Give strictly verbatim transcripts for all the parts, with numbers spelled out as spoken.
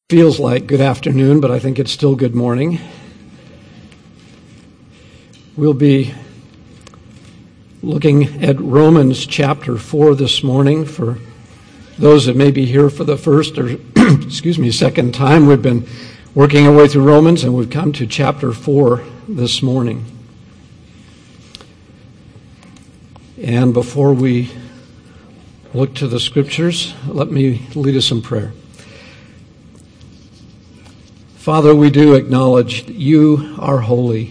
Feels like good afternoon, but I think it's still good morning. We'll be looking at Romans chapter four this morning. For those that may be here for the first or, excuse me, second time, we've been working our way through Romans, and we've come to chapter four this morning. And before we look to the scriptures, let me lead us in prayer. Father, we do acknowledge that you are holy.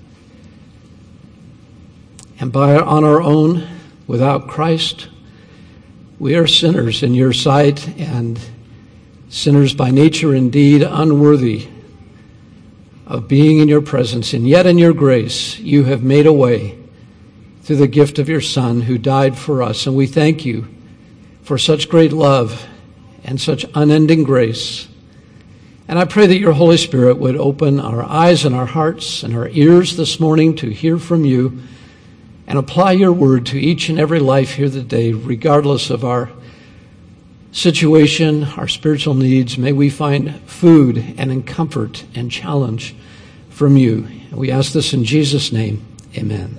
And by on our own, without Christ, we are sinners in your sight, and sinners by nature indeed, unworthy of being in your presence. And yet in your grace, you have made a way through the gift of your Son who died for us. And we thank you for such great love and such unending grace. And I pray that your Holy Spirit would open our eyes and our hearts and our ears this morning to hear from you and apply your word to each and every life here today, regardless of our situation, our spiritual needs. May we find food and in comfort and challenge from you. And we ask this in Jesus' name. Amen.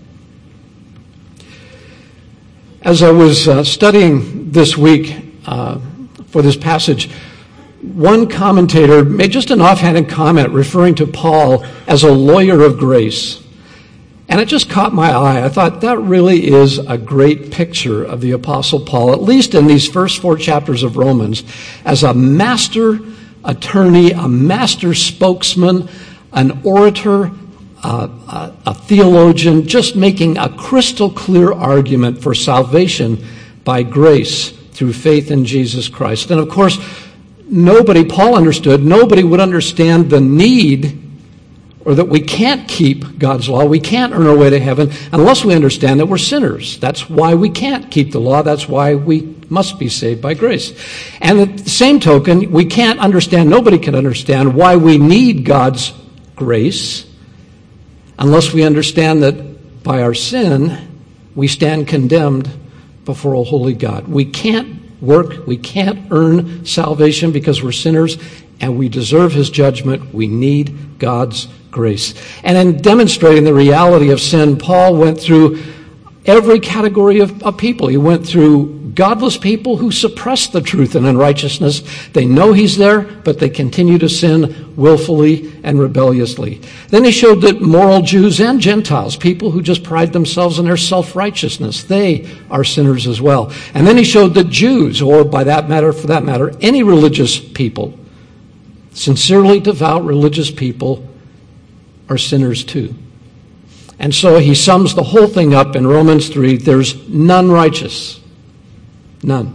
As I was uh, studying this week uh, for this passage, one commentator made just an offhanded comment referring to Paul as a lawyer of grace. And it just caught my eye. I thought that really is a great picture of the Apostle Paul, at least in these first four chapters of Romans, as a master attorney, a master spokesman, an orator, uh, a, a theologian, just making a crystal clear argument for salvation by grace through faith in Jesus Christ. And of course, Nobody, Paul understood, nobody would understand the need or that we can't keep God's law. We can't earn our way to heaven unless we understand that we're sinners. That's why we can't keep the law. That's why we must be saved by grace. And at the same token, we can't understand, nobody can understand why we need God's grace unless we understand that by our sin, we stand condemned before a holy God. We can't work. We can't earn salvation because we're sinners and we deserve his judgment. We need God's grace. And in demonstrating the reality of sin, Paul went through every category of, of people. He went through godless people who suppress the truth and unrighteousness. They know he's there, but they continue to sin willfully and rebelliously. Then he showed that moral Jews and Gentiles, people who just pride themselves in their self-righteousness, they are sinners as well. And then he showed that Jews, or by that matter, for that matter, any religious people, sincerely devout religious people, are sinners too. And so he sums the whole thing up in Romans three. There's none righteous. None.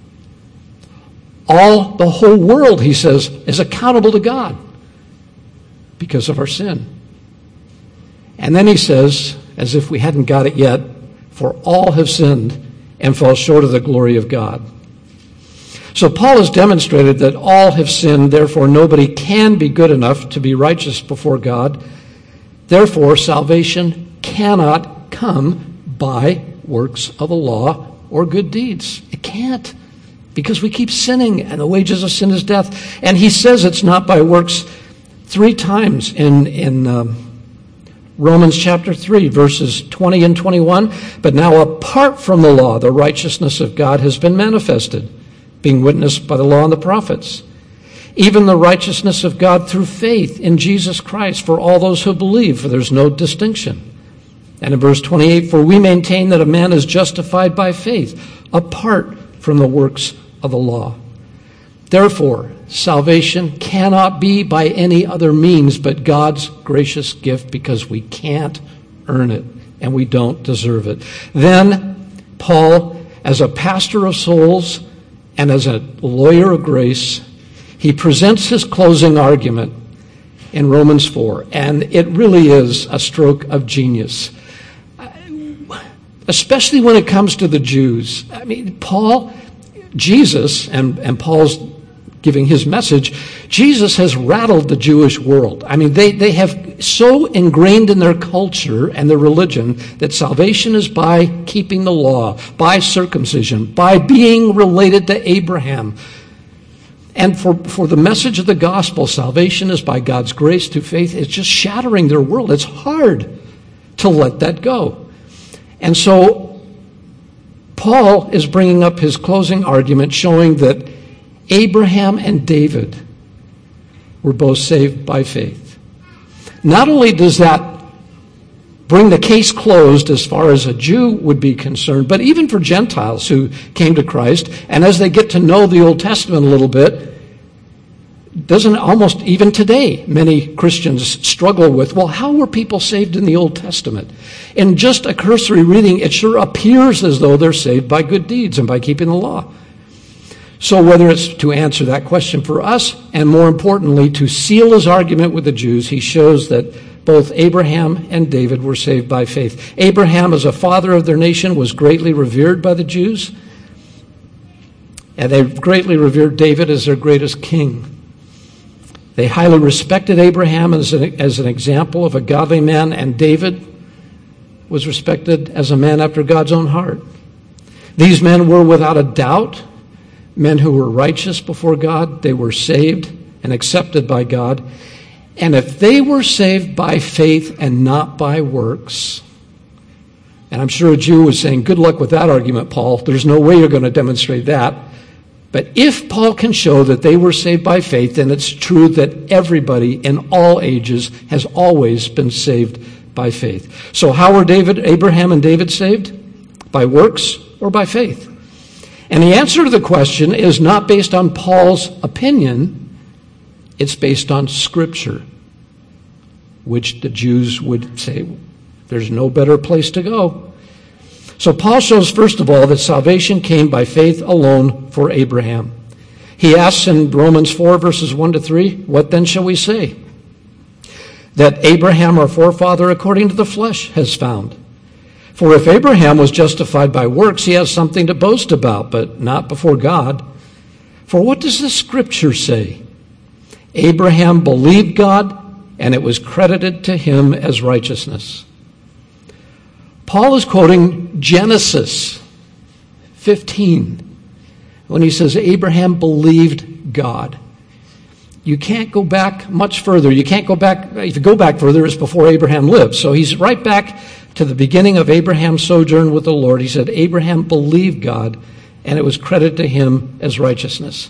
All, the whole world, he says, is accountable to God because of our sin. And then he says, as if we hadn't got it yet, for all have sinned and fall short of the glory of God. So Paul has demonstrated that all have sinned, therefore nobody can be good enough to be righteous before God. Therefore, salvation cannot come by works of the law or good deeds. It can't, because we keep sinning, and the wages of sin is death. And he says it's not by works three times in, in um, Romans chapter three, verses twenty and twenty-one. But now apart from the law, the righteousness of God has been manifested, being witnessed by the law and the prophets. Even the righteousness of God through faith in Jesus Christ for all those who believe, for there's no distinction. And in verse twenty-eight, for we maintain that a man is justified by faith, apart from the works of the law. Therefore, salvation cannot be by any other means but God's gracious gift, because we can't earn it and we don't deserve it. Then, Paul, as a pastor of souls and as a lawyer of grace, he presents his closing argument in Romans four, and it really is a stroke of genius, especially when it comes to the Jews. I mean, Paul, Jesus, and, and Paul's giving his message, Jesus has rattled the Jewish world. I mean, they, they have so ingrained in their culture and their religion that salvation is by keeping the law, by circumcision, by being related to Abraham. And for, for the message of the gospel, salvation is by God's grace through faith, it's just shattering their world. It's hard to let that go. And so Paul is bringing up his closing argument, showing that Abraham and David were both saved by faith. Not only does that bring the case closed as far as a Jew would be concerned, but even for Gentiles who came to Christ, and as they get to know the Old Testament a little bit, doesn't almost even today many Christians struggle with, well, how were people saved in the Old Testament? In just a cursory reading, it sure appears as though they're saved by good deeds and by keeping the law. So whether it's to answer that question for us, and more importantly, to seal his argument with the Jews, he shows that both Abraham and David were saved by faith. Abraham, as a father of their nation, was greatly revered by the Jews, and they greatly revered David as their greatest king. They highly respected Abraham as an, as an example of a godly man, and David was respected as a man after God's own heart. These men were without a doubt men who were righteous before God. They were saved and accepted by God. And if they were saved by faith and not by works, and I'm sure a Jew was saying, good luck with that argument, Paul. There's no way you're going to demonstrate that. But if Paul can show that they were saved by faith, then it's true that everybody in all ages has always been saved by faith. So how were David, Abraham and David saved? By works or by faith? And the answer to the question is not based on Paul's opinion. It's based on Scripture, which the Jews would say, there's no better place to go. So Paul shows, first of all, that salvation came by faith alone for Abraham. He asks in Romans four, verses one to three, what then shall we say? That Abraham, our forefather, according to the flesh, has found. For if Abraham was justified by works, he has something to boast about, but not before God. For what does the Scripture say? Abraham believed God, and it was credited to him as righteousness. Paul is quoting Genesis fifteen when he says Abraham believed God. You can't go back much further. You can't go back, if you go back further, it's before Abraham lived. So he's right back to the beginning of Abraham's sojourn with the Lord. He said Abraham believed God, and it was credited to him as righteousness.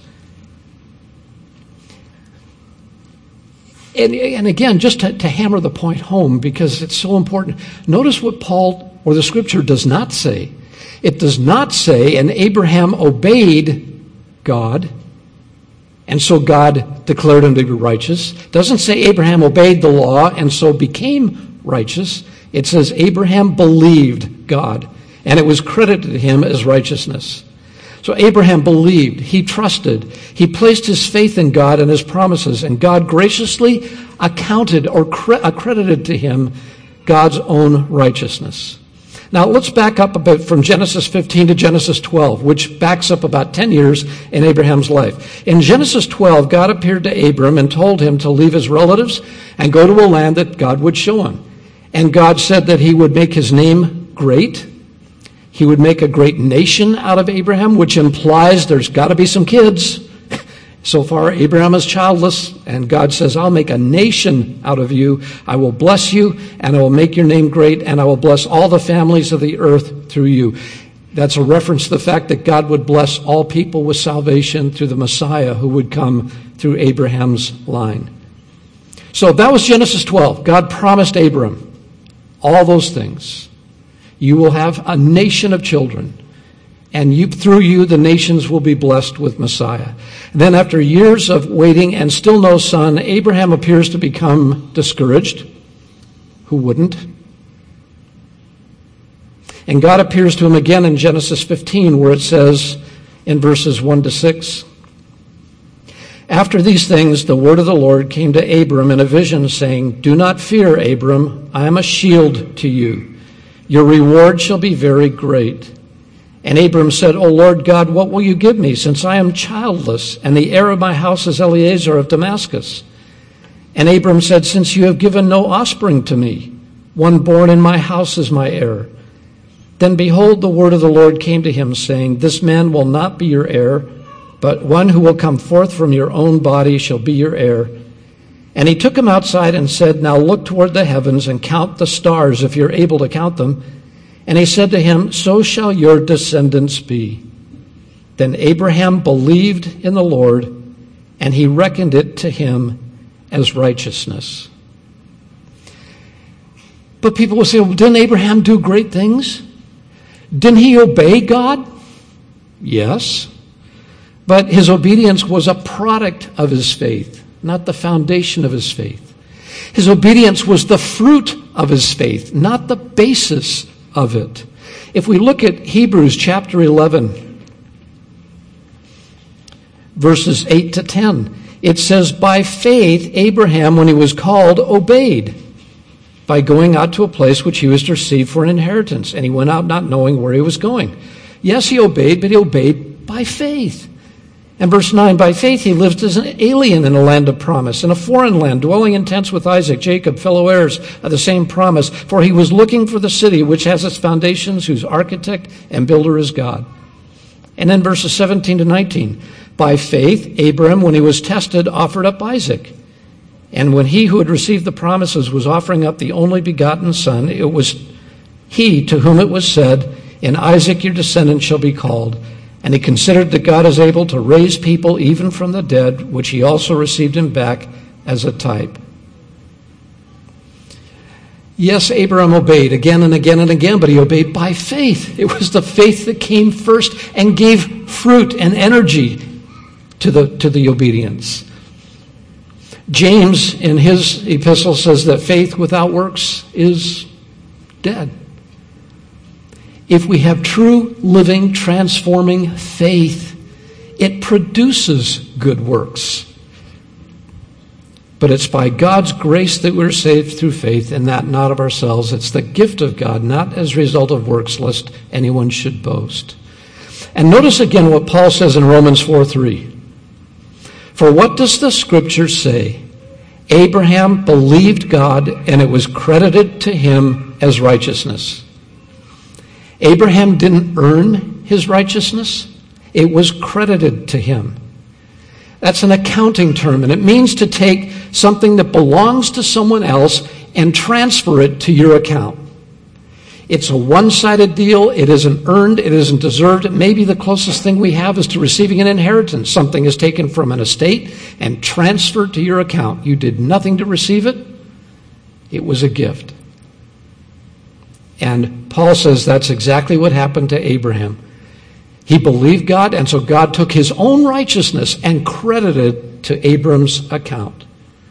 And, and again, just to, to hammer the point home, because it's so important, notice what Paul or the Scripture does not say. It does not say, and Abraham obeyed God, and so God declared him to be righteous. It doesn't say Abraham obeyed the law and so became righteous. It says Abraham believed God, and it was credited to him as righteousness. So Abraham believed, he trusted, he placed his faith in God and his promises, and God graciously accounted or cre- accredited to him God's own righteousness. Now let's back up a bit from Genesis fifteen to Genesis twelve, which backs up about ten years in Abraham's life. In Genesis twelve, God appeared to Abram and told him to leave his relatives and go to a land that God would show him. And God said that he would make his name great. He would make a great nation out of Abraham, which implies there's got to be some kids. So far, Abraham is childless, and God says, I'll make a nation out of you. I will bless you, and I will make your name great, and I will bless all the families of the earth through you. That's a reference to the fact that God would bless all people with salvation through the Messiah who would come through Abraham's line. So that was Genesis twelve. God promised Abram all those things. You will have a nation of children, and you, through you the nations will be blessed with Messiah. Then after years of waiting and still no son, Abraham appears to become discouraged. Who wouldn't? And God appears to him again in Genesis fifteen, where it says in verses one to six, after these things, the word of the Lord came to Abram in a vision, saying, do not fear, Abram, I am a shield to you. Your reward shall be very great. And Abram said, O Lord God, what will you give me, since I am childless, and the heir of my house is Eliezer of Damascus? And Abram said, since you have given no offspring to me, one born in my house is my heir. Then behold, the word of the Lord came to him, saying, this man will not be your heir, but one who will come forth from your own body shall be your heir. And he took him outside and said, now look toward the heavens and count the stars, if you're able to count them. And he said to him, so shall your descendants be. Then Abraham believed in the Lord, and he reckoned it to him as righteousness. But people will say, well, didn't Abraham do great things? Didn't he obey God? Yes. But his obedience was a product of his faith, not the foundation of his faith. His obedience was the fruit of his faith, not the basis of it. If we look at Hebrews chapter eleven, verses eight to ten, it says, by faith Abraham, when he was called, obeyed by going out to a place which he was to receive for an inheritance. And he went out not knowing where he was going. Yes, he obeyed, but he obeyed by faith. And verse nine, by faith he lived as an alien in a land of promise, in a foreign land, dwelling in tents with Isaac, Jacob, fellow heirs of the same promise. For he was looking for the city which has its foundations, whose architect and builder is God. And then verses seventeen to nineteen, by faith Abraham, when he was tested, offered up Isaac. And when he who had received the promises was offering up the only begotten son, it was he to whom it was said, in Isaac your descendant shall be called. And he considered that God is able to raise people even from the dead, which he also received him back as a type. Yes, Abraham obeyed again and again and again, but he obeyed by faith. It was the faith that came first and gave fruit and energy to the, to the obedience. James, in his epistle, says that faith without works is dead. If we have true, living, transforming faith, it produces good works. But it's by God's grace that we're saved through faith, and that not of ourselves. It's the gift of God, not as a result of works, lest anyone should boast. And notice again what Paul says in Romans four three. For what does the Scripture say? Abraham believed God, and it was credited to him as righteousness. Abraham didn't earn his righteousness. It was credited to him. That's an accounting term, and it means to take something that belongs to someone else and transfer it to your account. It's a one-sided deal. It isn't earned. It isn't deserved. Maybe the closest thing we have is to receiving an inheritance. Something is taken from an estate and transferred to your account. You did nothing to receive it. It was a gift. And Paul says that's exactly what happened to Abraham. He believed God, and so God took his own righteousness and credited it to Abram's account.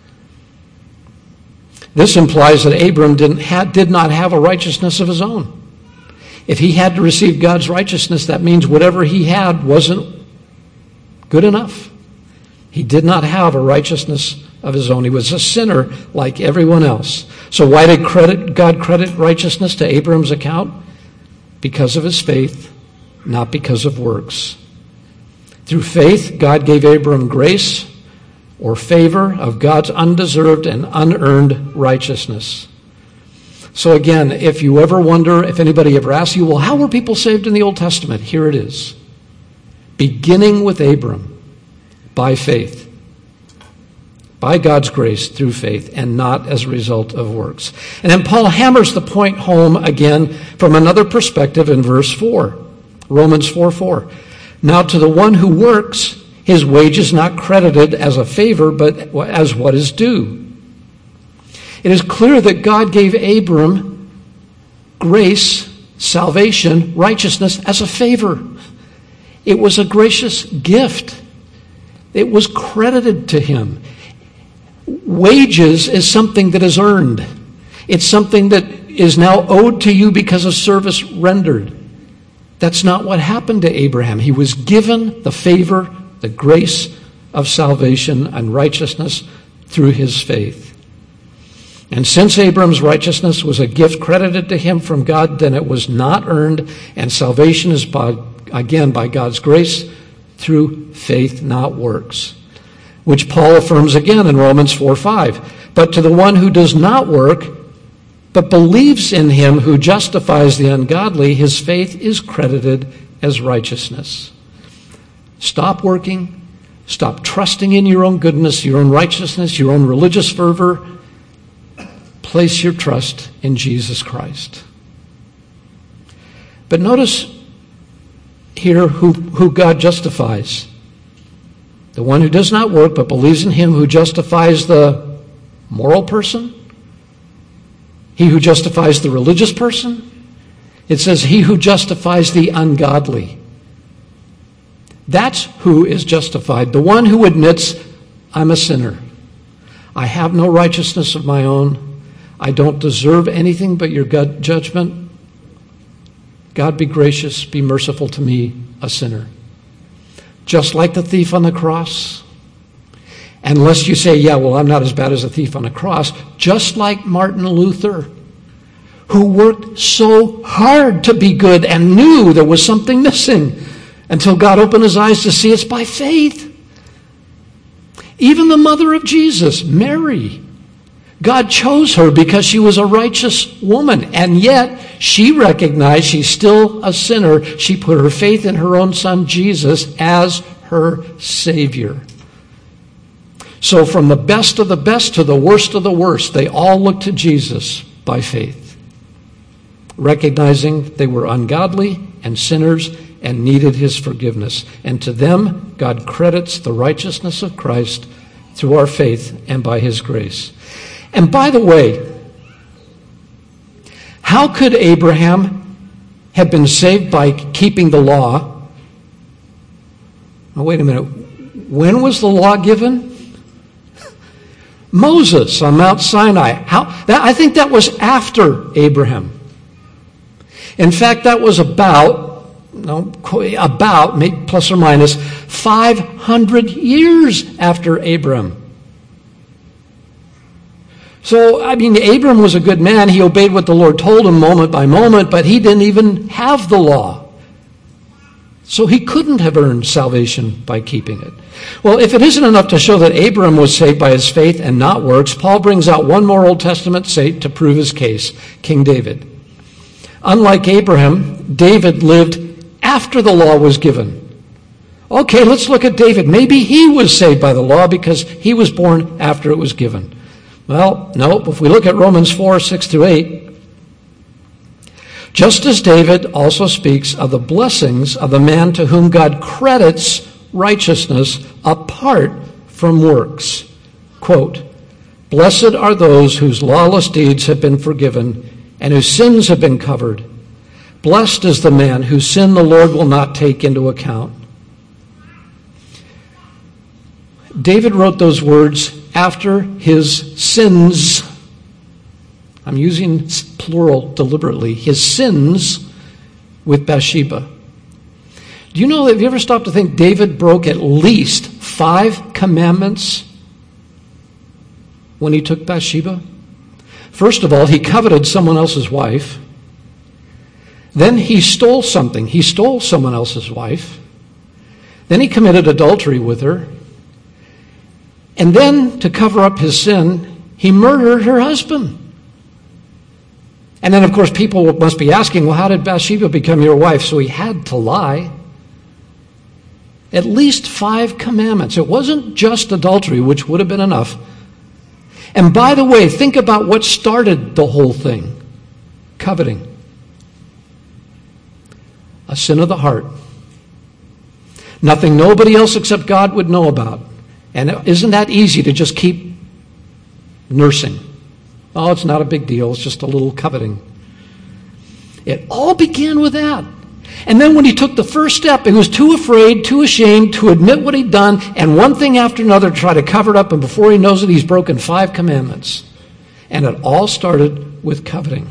This implies that Abram didn't ha- did not have a righteousness of his own. If he had to receive God's righteousness, that means whatever he had wasn't good enough. He did not have a righteousness of his own. He was a sinner like everyone else. So why did credit, God credit righteousness to Abram's account? Because of his faith, not because of works. Through faith, God gave Abram grace or favor of God's undeserved and unearned righteousness. So again, if you ever wonder, if anybody ever asks you, well, how were people saved in the Old Testament? Here it is. Beginning with Abram, by faith. By God's grace through faith, and not as a result of works. And then Paul hammers the point home again from another perspective in verse four. Romans four four. Now to the one who works, his wage is not credited as a favor, but as what is due. It is clear that God gave Abram grace, salvation, righteousness as a favor. It was a gracious gift. It was credited to him. Wages is something that is earned. It's something that is now owed to you because of service rendered. That's not what happened to Abraham. He was given the favor, the grace of salvation and righteousness through his faith. And since Abram's righteousness was a gift credited to him from God, then it was not earned, and salvation is, by, again, by God's grace through faith, not works. Which Paul affirms again in Romans four five. But to the one who does not work, but believes in him who justifies the ungodly, his faith is credited as righteousness. Stop working. Stop trusting in your own goodness, your own righteousness, your own religious fervor. Place your trust in Jesus Christ. But notice here who, who God justifies. The one who does not work but believes in him who justifies the moral person. He who justifies the religious person. It says he who justifies the ungodly. That's who is justified. The one who admits, I'm a sinner. I have no righteousness of my own. I don't deserve anything but your God judgment. God be gracious, be merciful to me, a sinner. Just like the thief on the cross. Unless you say, yeah, well, I'm not as bad as a thief on the cross. Just like Martin Luther, who worked so hard to be good and knew there was something missing until God opened his eyes to see it's by faith. Even the mother of Jesus, Mary, God chose her because she was a righteous woman, and yet she recognized she's still a sinner. She put her faith in her own son, Jesus, as her Savior. So from the best of the best to the worst of the worst, they all looked to Jesus by faith, recognizing they were ungodly and sinners and needed his forgiveness. And to them, God credits the righteousness of Christ through our faith and by his grace. And by the way, how could Abraham have been saved by keeping the law? Oh, wait a minute. When was the law given? Moses on Mount Sinai. How? That, I think that was after Abraham. In fact, that was about, no, about, plus or minus, five hundred years after Abraham. So, I mean, Abram was a good man. He obeyed what the Lord told him moment by moment, but he didn't even have the law. So he couldn't have earned salvation by keeping it. Well, if it isn't enough to show that Abram was saved by his faith and not works, Paul brings out one more Old Testament saint to prove his case, King David. Unlike Abraham, David lived after the law was given. Okay, let's look at David. Maybe he was saved by the law because he was born after it was given. Well, no, if we look at Romans four, six through eight, just as David also speaks of the blessings of the man to whom God credits righteousness apart from works. Quote, blessed are those whose lawless deeds have been forgiven and whose sins have been covered. Blessed is the man whose sin the Lord will not take into account. David wrote those words after his sins, I'm using plural deliberately, his sins with Bathsheba. Do you know, have you ever stopped to think David broke at least five commandments when he took Bathsheba? First of all, he coveted someone else's wife. Then he stole something. He stole someone else's wife. Then he committed adultery with her. And then, to cover up his sin, he murdered her husband. And then, of course, people must be asking, well, how did Bathsheba become your wife? So he had to lie. At least five commandments. It wasn't just adultery, which would have been enough. And by the way, think about what started the whole thing. Coveting. A sin of the heart. Nothing nobody else except God would know about. And isn't that easy to just keep nursing? Oh, it's not a big deal. It's just a little coveting. It all began with that. And then when he took the first step, he was too afraid, too ashamed to admit what he'd done, and one thing after another to try to cover it up, and before he knows it, he's broken five commandments. And it all started with coveting.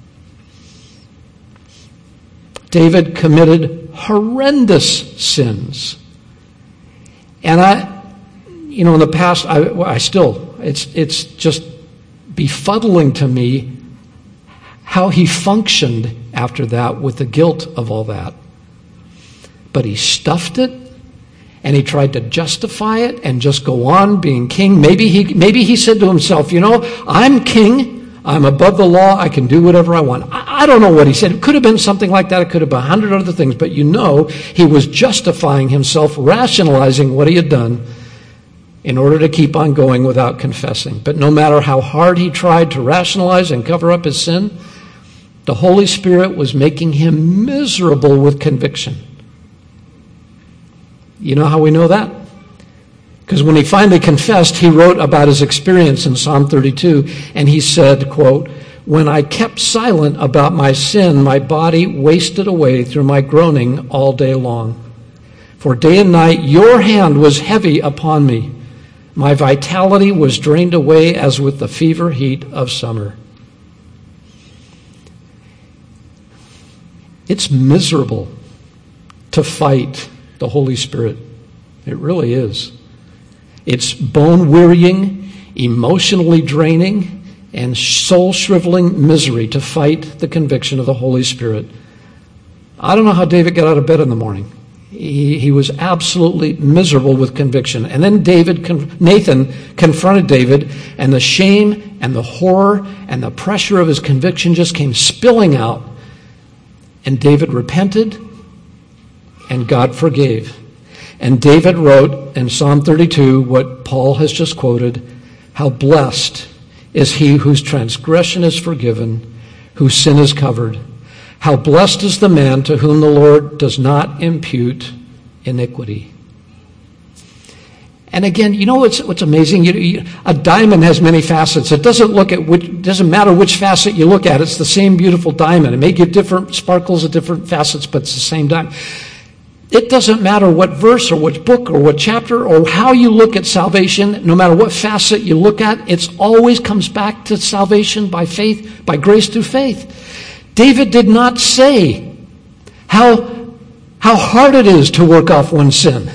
David committed horrendous sins. And I... You know, in the past, I, I still, it's it's just befuddling to me how he functioned after that with the guilt of all that. But he stuffed it, and he tried to justify it and just go on being king. Maybe he maybe he said to himself, you know, I'm king. I'm above the law. I can do whatever I want. I, I don't know what he said. It could have been something like that. It could have been a hundred other things. But you know he was justifying himself, rationalizing what he had done in order to keep on going without confessing. But no matter how hard he tried to rationalize and cover up his sin, the Holy Spirit was making him miserable with conviction. You know how we know that? Because when he finally confessed, he wrote about his experience in Psalm thirty-two, and he said, quote, "When I kept silent about my sin, my body wasted away through my groaning all day long. For day and night your hand was heavy upon me. My vitality was drained away as with the fever heat of summer." It's miserable to fight the Holy Spirit. It really is. It's bone-wearying, emotionally draining, and soul-shriveling misery to fight the conviction of the Holy Spirit. I don't know how David got out of bed in the morning. He, he was absolutely miserable with conviction. And then David, Nathan confronted David, and the shame and the horror and the pressure of his conviction just came spilling out. And David repented, and God forgave. And David wrote in Psalm thirty-two what Paul has just quoted, "How blessed is he whose transgression is forgiven, whose sin is covered. How blessed is the man to whom the Lord does not impute iniquity." And again, you know what's, what's amazing? You, you, a diamond has many facets. It doesn't look at which, it doesn't matter which facet you look at. It's the same beautiful diamond. It may give different sparkles at different facets, but it's the same diamond. It doesn't matter what verse or which book or what chapter or how you look at salvation, no matter what facet you look at, it always comes back to salvation by faith, by grace through faith. David did not say how, how hard it is to work off one's sin.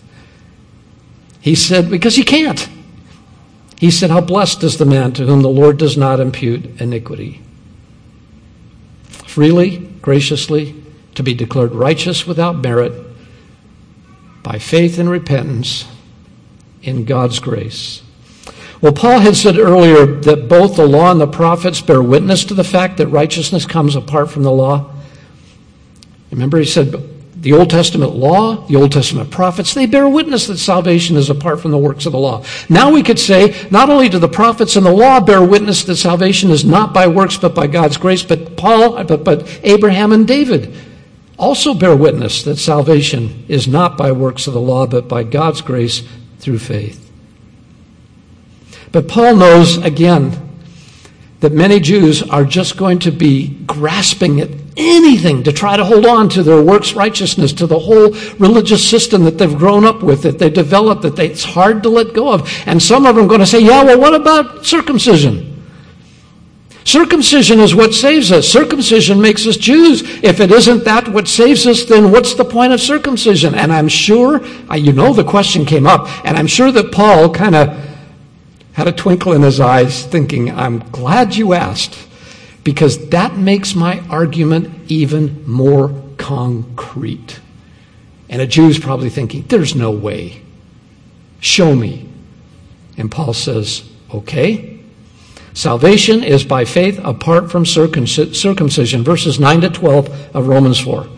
He said, because he can't. He said, how blessed is the man to whom the Lord does not impute iniquity. Freely, graciously, to be declared righteous without merit by faith and repentance in God's grace. Well, Paul had said earlier that both the law and the prophets bear witness to the fact that righteousness comes apart from the law. Remember, he said the Old Testament law, the Old Testament prophets, they bear witness that salvation is apart from the works of the law. Now we could say, not only do the prophets and the law bear witness that salvation is not by works but by God's grace, but Paul, but, but Abraham and David also bear witness that salvation is not by works of the law, but by God's grace through faith. But Paul knows, again, that many Jews are just going to be grasping at anything to try to hold on to their works righteousness, to the whole religious system that they've grown up with, that they've developed, that they, it's hard to let go of. And some of them are going to say, yeah, well, what about circumcision? Circumcision is what saves us. Circumcision makes us Jews. If it isn't that what saves us, then what's the point of circumcision? And I'm sure, you know the question came up, and I'm sure that Paul kind of had a twinkle in his eyes thinking, I'm glad you asked, because that makes my argument even more concrete. And a Jew's probably thinking, there's no way. Show me. And Paul says, okay. Salvation is by faith apart from circumcision. Verses nine to twelve of Romans four.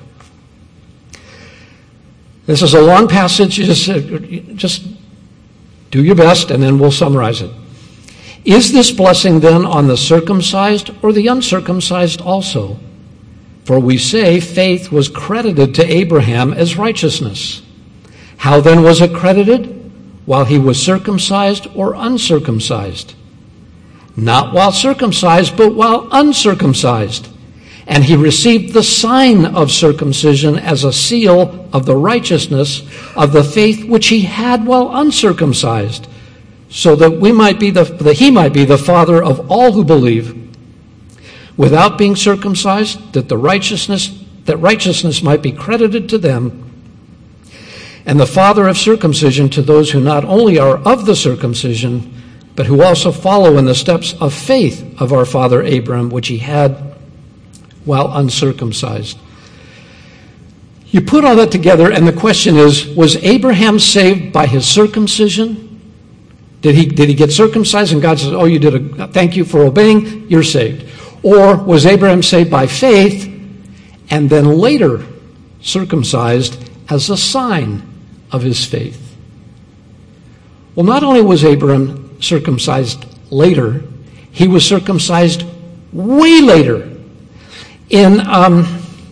This is a long passage. Just, just do your best and then we'll summarize it. Is this blessing then on the circumcised or the uncircumcised also? For we say faith was credited to Abraham as righteousness. How then was it credited? While he was circumcised or uncircumcised? Not while circumcised, but while uncircumcised. And he received the sign of circumcision as a seal of the righteousness of the faith which he had while uncircumcised, so that we might be the that he might be the father of all who believe, without being circumcised, that the righteousness that righteousness might be credited to them, and the father of circumcision to those who not only are of the circumcision, but who also follow in the steps of faith of our father Abraham, which he had while uncircumcised. You put all that together, and the question is, was Abraham saved by his circumcision Did he, did he get circumcised and God says, oh, you did a, thank you for obeying, you're saved? Or was Abraham saved by faith and then later circumcised as a sign of his faith? Well, not only was Abraham circumcised later, he was circumcised way later. In, um,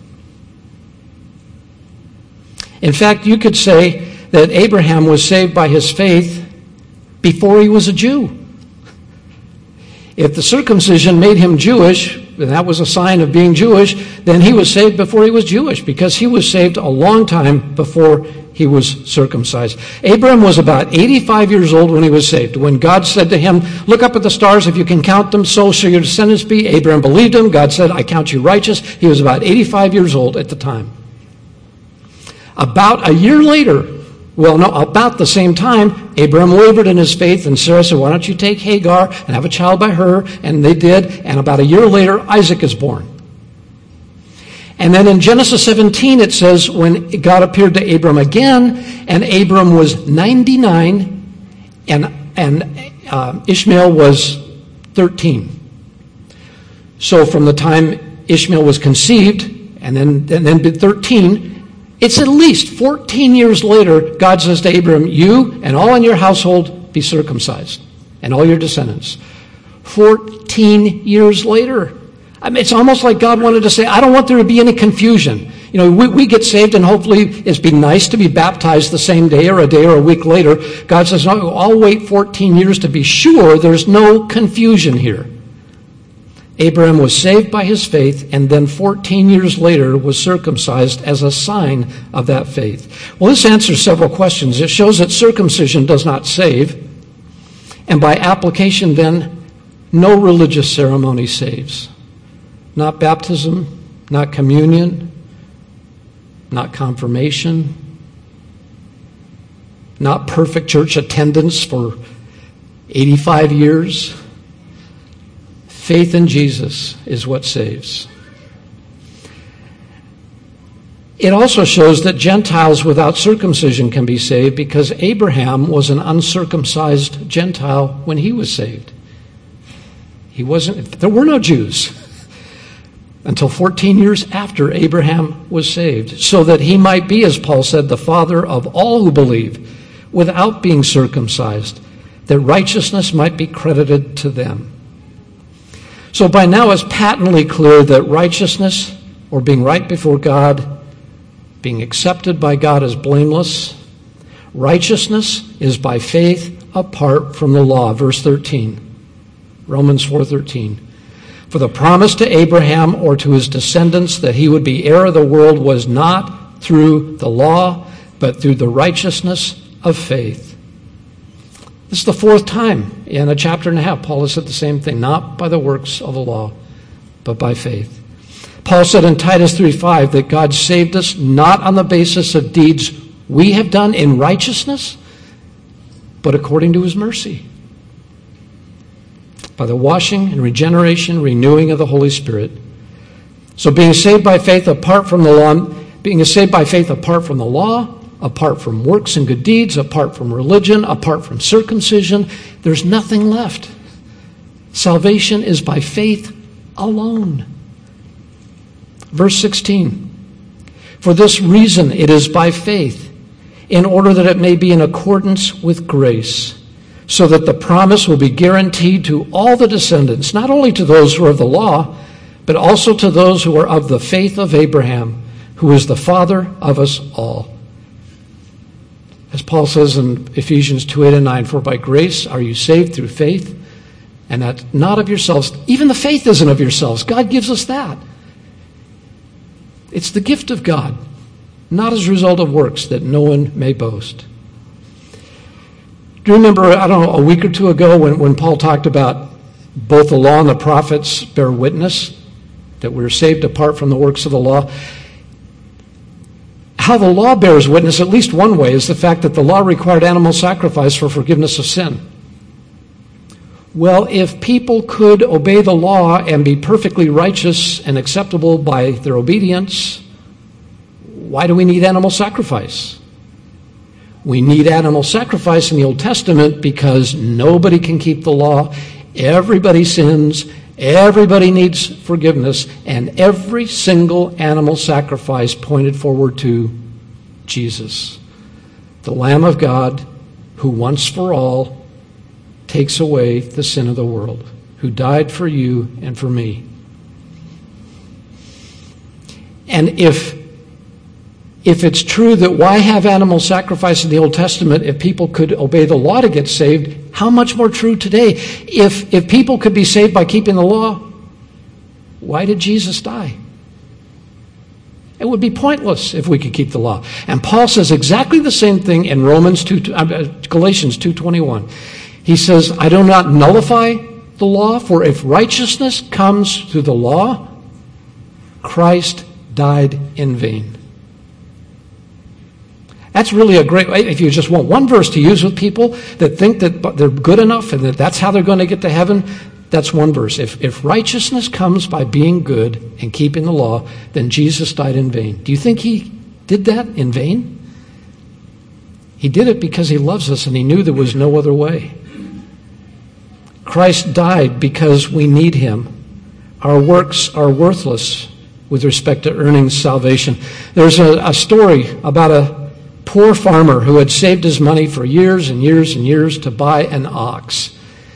in fact, you could say that Abraham was saved by his faith before he was a Jew. If the circumcision made him Jewish, and that was a sign of being Jewish, then he was saved before he was Jewish, because he was saved a long time before he was circumcised. Abraham was about eighty-five years old when he was saved. When God said to him, look up at the stars, if you can count them, so shall your descendants be. Abraham believed him. God said, I count you righteous. He was about eighty-five years old at the time. About a year later, well, no, about the same time, Abraham wavered in his faith, and Sarah said, why don't you take Hagar and have a child by her? And they did, and about a year later, Isaac is born. And then in Genesis seventeen, it says, when God appeared to Abram again, and Abram was ninety-nine, and, and uh, Ishmael was thirteen. So from the time Ishmael was conceived, and then, and then thirteen, it's at least fourteen years later, God says to Abram, you and all in your household be circumcised, and all your descendants. fourteen years later. I mean, it's almost like God wanted to say, I don't want there to be any confusion. You know, we, we get saved, and hopefully it'd be nice to be baptized the same day or a day or a week later. God says, no, I'll wait fourteen years to be sure there's no confusion here. Abraham was saved by his faith, and then fourteen years later was circumcised as a sign of that faith. Well, this answers several questions. It shows that circumcision does not save, and by application then, no religious ceremony saves. Not baptism, not communion, not confirmation, not perfect church attendance for eighty-five years. Faith in Jesus is what saves. It also shows that Gentiles without circumcision can be saved, because Abraham was an uncircumcised Gentile when he was saved. He wasn't, there were no Jews until fourteen years after Abraham was saved, so that he might be, as Paul said, the father of all who believe, without being circumcised, that righteousness might be credited to them. So by now it's patently clear that righteousness, or being right before God, being accepted by God as blameless, righteousness is by faith apart from the law. Verse thirteen, Romans four thirteen. For the promise to Abraham or to his descendants that he would be heir of the world was not through the law, but through the righteousness of faith. This is the fourth time in a chapter and a half Paul has said the same thing, not by the works of the law, but by faith. Paul said in Titus three five that God saved us not on the basis of deeds we have done in righteousness, but according to his mercy, by the washing and regeneration, renewing of the Holy Spirit. So being saved by faith apart from the law, being saved by faith apart from the law, apart from works and good deeds, apart from religion, apart from circumcision, there's nothing left. Salvation is by faith alone. Verse sixteen, for this reason it is by faith, in order that it may be in accordance with grace, so that the promise will be guaranteed to all the descendants, not only to those who are of the law, but also to those who are of the faith of Abraham, who is the father of us all. As Paul says in Ephesians two eight and nine, for by grace are you saved through faith, and that not of yourselves. Even the faith isn't of yourselves. God gives us that. It's the gift of God, not as a result of works, that no one may boast. Do you remember, I don't know, a week or two ago when, when Paul talked about both the law and the prophets bear witness that we're saved apart from the works of the law? How the law bears witness, at least one way, is the fact that the law required animal sacrifice for forgiveness of sin. Well, if people could obey the law and be perfectly righteous and acceptable by their obedience, why do we need animal sacrifice? We need animal sacrifice in the Old Testament because nobody can keep the law. Everybody sins. Everybody needs forgiveness. And every single animal sacrifice pointed forward to Jesus, the Lamb of God, who once for all takes away the sin of the world, who died for you and for me. And if If it's true that why have animal sacrifice in the Old Testament if people could obey the law to get saved, how much more true today? If, if people could be saved by keeping the law, why did Jesus die? It would be pointless if we could keep the law. And Paul says exactly the same thing in Romans two, uh, Galatians two twenty-one. He says, I do not nullify the law, for if righteousness comes through the law, Christ died in vain. That's really a great way. If you just want one verse to use with people that think that they're good enough and that that's how they're going to get to heaven, that's one verse. If, if righteousness comes by being good and keeping the law, then Jesus died in vain. Do you think he did that in vain? He did it because he loves us and he knew there was no other way. Christ died because we need him. Our works are worthless with respect to earning salvation. There's a, a story about a poor farmer who had saved his money for years and years and years to buy an ox.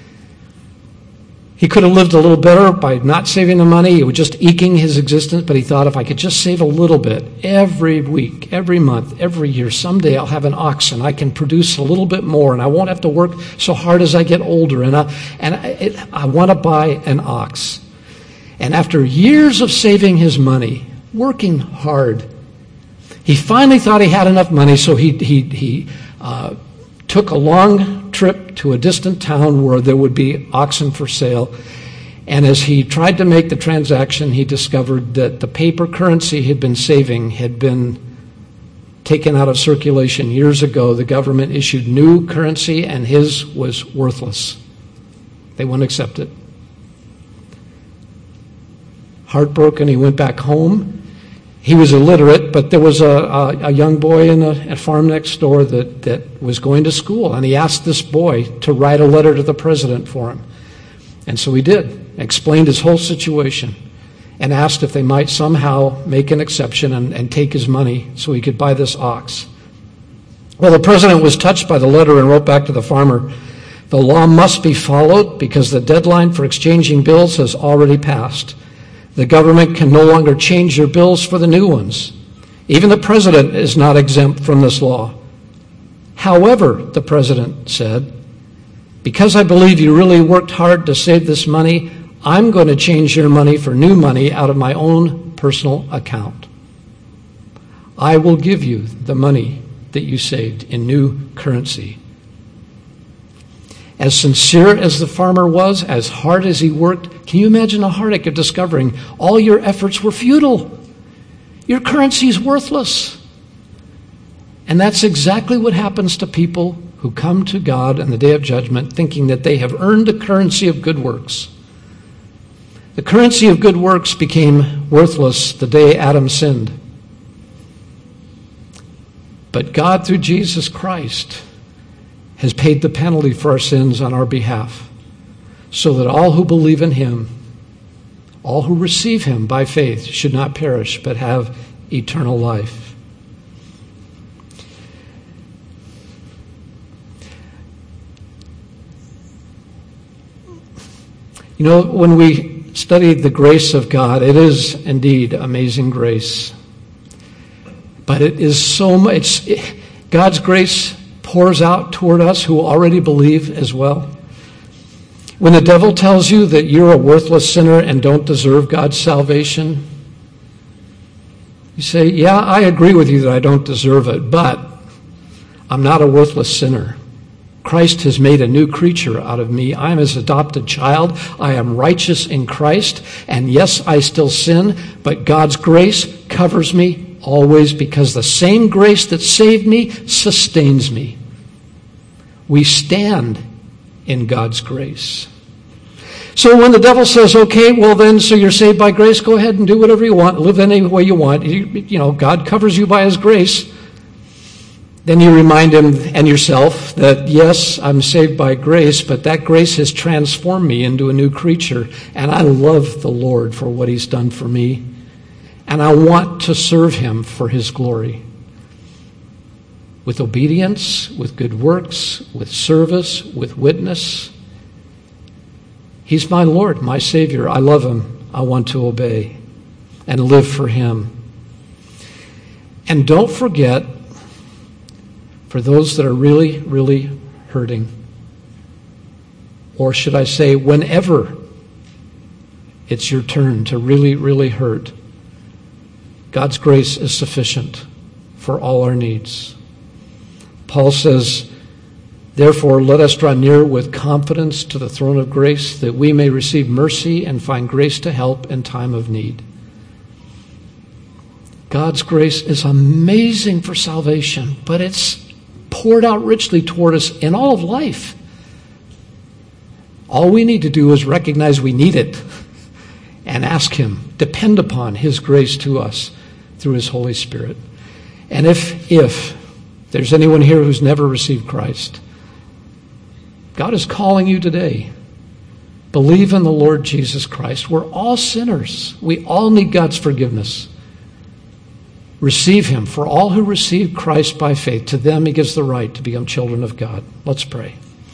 He could have lived a little better by not saving the money. He was just eking his existence, but he thought, if I could just save a little bit every week, every month, every year, someday I'll have an ox and I can produce a little bit more and I won't have to work so hard as I get older, and I, and I, it, I want to buy an ox. And after years of saving his money, working hard, he finally thought he had enough money, so he he he uh, took a long trip to a distant town where there would be oxen for sale. And as he tried to make the transaction, he discovered that the paper currency he'd been saving had been taken out of circulation years ago. The government issued new currency, and his was worthless. They wouldn't accept it. Heartbroken, he went back home. He was illiterate, but there was a, a, a young boy in a, a farm next door that, that was going to school, and he asked this boy to write a letter to the president for him. And so he did, explained his whole situation, and asked if they might somehow make an exception and, and take his money so he could buy this ox. Well, the president was touched by the letter and wrote back to the farmer, the law must be followed because the deadline for exchanging bills has already passed. The government can no longer change your bills for the new ones. Even the president is not exempt from this law. However, the president said, because I believe you really worked hard to save this money, I'm going to change your money for new money out of my own personal account. I will give you the money that you saved in new currency. As sincere as the farmer was, as hard as he worked, can you imagine the heartache of discovering all your efforts were futile? Your currency is worthless. And that's exactly what happens to people who come to God on the day of judgment thinking that they have earned the currency of good works. The currency of good works became worthless the day Adam sinned. But God, through Jesus Christ, has paid the penalty for our sins on our behalf, so that all who believe in him, all who receive him by faith, should not perish but have eternal life. You know, when we study the grace of God, it is indeed amazing grace. But it is so much, it, God's grace pours out toward us who already believe as well. When the devil tells you that you're a worthless sinner and don't deserve God's salvation, you say, yeah, I agree with you that I don't deserve it, but I'm not a worthless sinner. Christ has made a new creature out of me. I am his adopted child. I am righteous in Christ. And yes, I still sin, but God's grace covers me always, because the same grace that saved me sustains me. We stand in God's grace. So when the devil says, okay, well then, so you're saved by grace, go ahead and do whatever you want, live any way you want. You, you know, God covers you by his grace. Then you remind him and yourself that, yes, I'm saved by grace, but that grace has transformed me into a new creature, and I love the Lord for what he's done for me, and I want to serve him for his glory. With obedience, with good works, with service, with witness. He's my Lord, my Savior. I love him. I want to obey and live for him. And don't forget, for those that are really, really hurting, or should I say, whenever it's your turn to really, really hurt, God's grace is sufficient for all our needs. Paul says, therefore, let us draw near with confidence to the throne of grace, that we may receive mercy and find grace to help in time of need. God's grace is amazing for salvation, but it's poured out richly toward us in all of life. All we need to do is recognize we need it and ask him, depend upon his grace to us through his Holy Spirit. And if, if there's anyone here who's never received Christ, God is calling you today. Believe in the Lord Jesus Christ. We're all sinners. We all need God's forgiveness. Receive him. For all who receive Christ by faith, to them he gives the right to become children of God. Let's pray.